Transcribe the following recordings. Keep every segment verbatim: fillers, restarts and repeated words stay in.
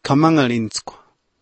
kamangalinskwa.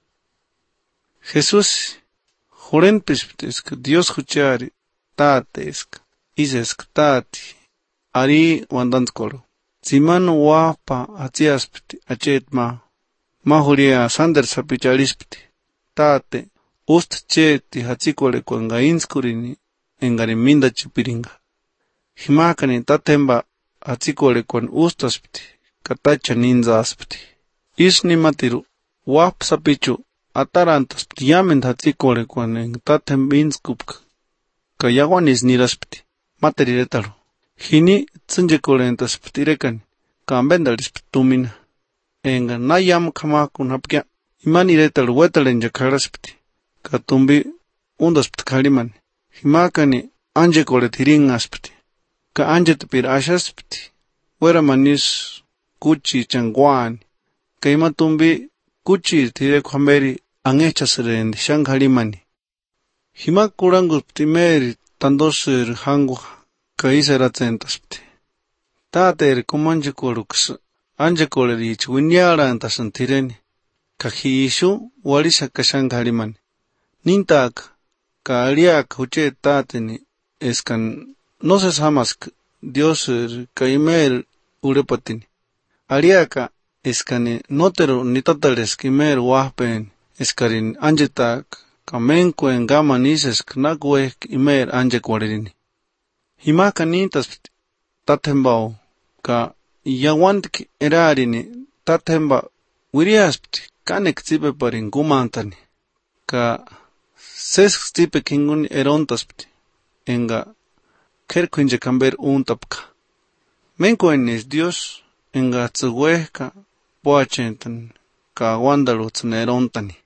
Jesús, jorenpispti eska Dios huchari, tate eska, isa eska tati, ari wandanskolo. Simano wapa atiaspti, achet ma, mahuria sander sapichalispti, tate, ust cheti hatsikole kwanga inskurini, engari minda chupiringa. Himakani tatemba hatsikole kwan ustaspti, katacha ninzaspti. Isni matiru, wap sapichu, atarantaspti yamen hatsikole kwan eng tatemba inskupka. Kayawanis niraspti, materiretalo. Hini tsinjekole entaspti rekani, kambendalispti tumina. Enga nayam kamakun hapkia, imani retalo wetalenja karaspti. Katumbi undaspti kalimani. Himakani anjekole tiringaspti. Ka anjetapir ashaspti. Wera manis kuchi changuani. Ka imatumbi kuchi tirek hamberi angechasrendi shankalimani. Himak kuranguspti meri tandosir hangu ka iseratsentaspti. Tater kumanjekoluks anjekole rich winyara antasan tireni. Ka hiishu walisa ka shankalimani. Nintak ka aliak huche tateni eskan no se samask Dios ka imer urepatini. Aliaka eskani notero nitatales kimer wahpen eskarin anjetak ka menkuen gaman isesk nakwek imer anjekwarini. Himaka nintas tatembao ka yawantik erarini tatemba wiriaspti kanek zipe parin gumantani ka sesk zipe kingun erontaspti enga kerkuinje camber untapka. Menkuen es Dios enga tsuwehka poachentan ka wandalutzen erontani.